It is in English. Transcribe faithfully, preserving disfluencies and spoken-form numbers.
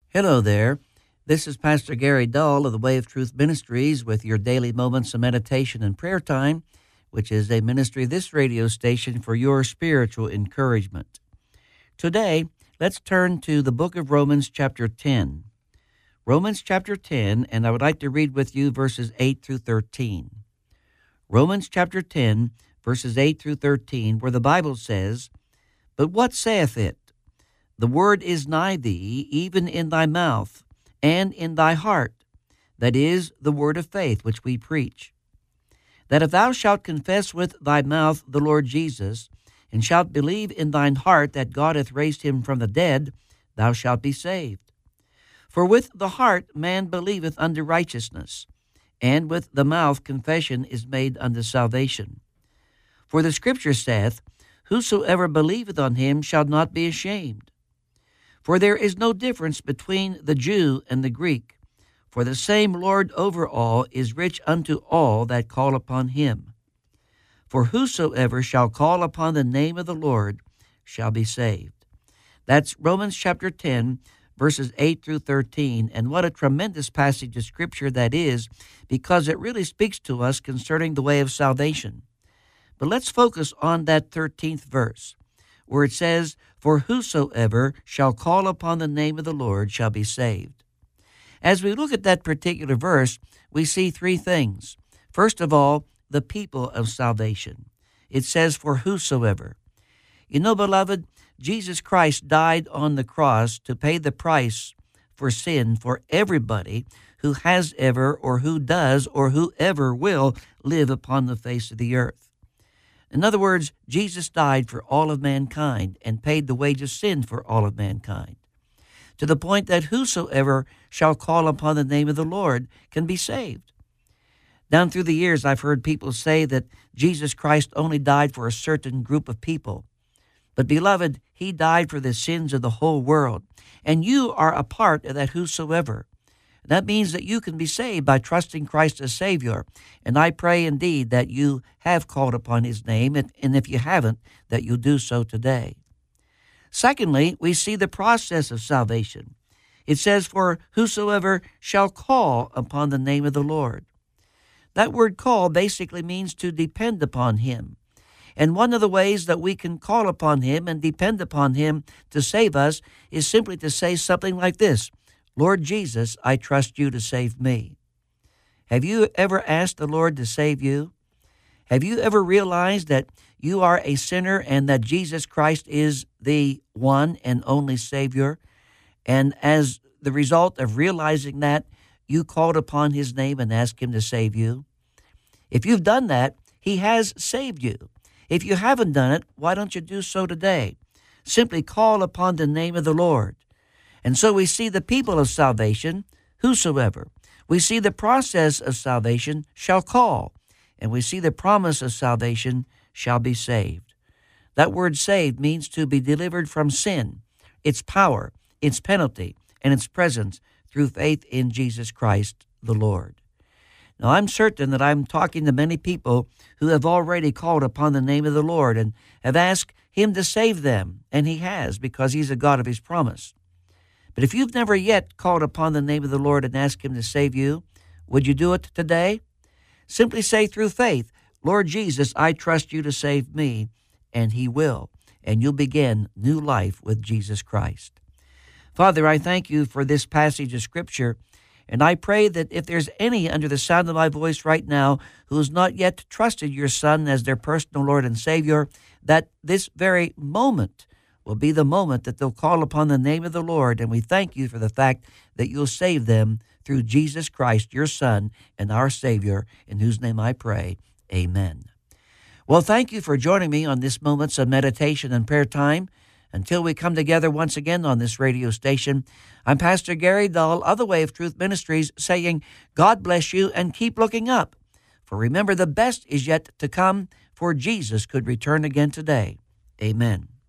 Hello there. This is Pastor Gary Dull of the Way of Truth Ministries with your daily moments of meditation and prayer time, which is a ministry of this radio station for your spiritual encouragement. Today, let's turn to the book of Romans chapter ten. Romans chapter ten, and I would like to read with you verses eight through thirteen. Romans chapter ten, verses eight through thirteen, where the Bible says, "But what saith it? The word is nigh thee, even in thy mouth, and in thy heart, that is, the word of faith which we preach. That if thou shalt confess with thy mouth the Lord Jesus, and shalt believe in thine heart that God hath raised him from the dead, thou shalt be saved. For with the heart man believeth unto righteousness, and with the mouth confession is made unto salvation. For the Scripture saith, Whosoever believeth on him shall not be ashamed. For there is no difference between the Jew and the Greek, for the same Lord over all is rich unto all that call upon him. For whosoever shall call upon the name of the Lord shall be saved." That's Romans chapter ten, verses eight through thirteen, and what a tremendous passage of Scripture that is, because it really speaks to us concerning the way of salvation. But let's focus on that thirteenth verse, where it says, "For whosoever shall call upon the name of the Lord shall be saved." As we look at that particular verse, we see three things. First of all, the people of salvation. It says, "For whosoever." You know, beloved, Jesus Christ died on the cross to pay the price for sin for everybody who has ever or who does or who ever will live upon the face of the earth. In other words, Jesus died for all of mankind and paid the wage of sin for all of mankind, to the point that whosoever shall call upon the name of the Lord can be saved. Down through the years, I've heard people say that Jesus Christ only died for a certain group of people. But beloved, he died for the sins of the whole world, and you are a part of that whosoever. That means that you can be saved by trusting Christ as Savior. And I pray indeed that you have called upon his name, and, and if you haven't, that you'll do so today. Secondly, we see the process of salvation. It says, "For whosoever shall call upon the name of the Lord." That word call basically means to depend upon him. And one of the ways that we can call upon him and depend upon him to save us is simply to say something like this: "Lord Jesus, I trust you to save me." Have you ever asked the Lord to save you? Have you ever realized that you are a sinner and that Jesus Christ is the one and only Savior? And as the result of realizing that, you called upon his name and asked him to save you? If you've done that, he has saved you. If you haven't done it, why don't you do so today? Simply call upon the name of the Lord. And so we see the people of salvation, whosoever. We see the process of salvation, shall call. And we see the promise of salvation, shall be saved. That word saved means to be delivered from sin, its power, its penalty, and its presence through faith in Jesus Christ the Lord. Now, I'm certain that I'm talking to many people who have already called upon the name of the Lord and have asked him to save them, and he has, because he's a God of his promise. But if you've never yet called upon the name of the Lord and asked him to save you, would you do it today? Simply say through faith, "Lord Jesus, I trust you to save me," and he will, and you'll begin new life with Jesus Christ. Father, I thank you for this passage of Scripture, and I pray that if there's any under the sound of my voice right now who has not yet trusted your Son as their personal Lord and Savior, that this very moment will be the moment that they'll call upon the name of the Lord, and we thank you for the fact that you'll save them through Jesus Christ, your Son and our Savior, in whose name I pray. Amen. Well, thank you for joining me on this Moments of Meditation and Prayer Time. Until we come together once again on this radio station, I'm Pastor Gary Dull of the Way of Truth Ministries saying, God bless you and keep looking up. For remember, the best is yet to come, for Jesus could return again today. Amen.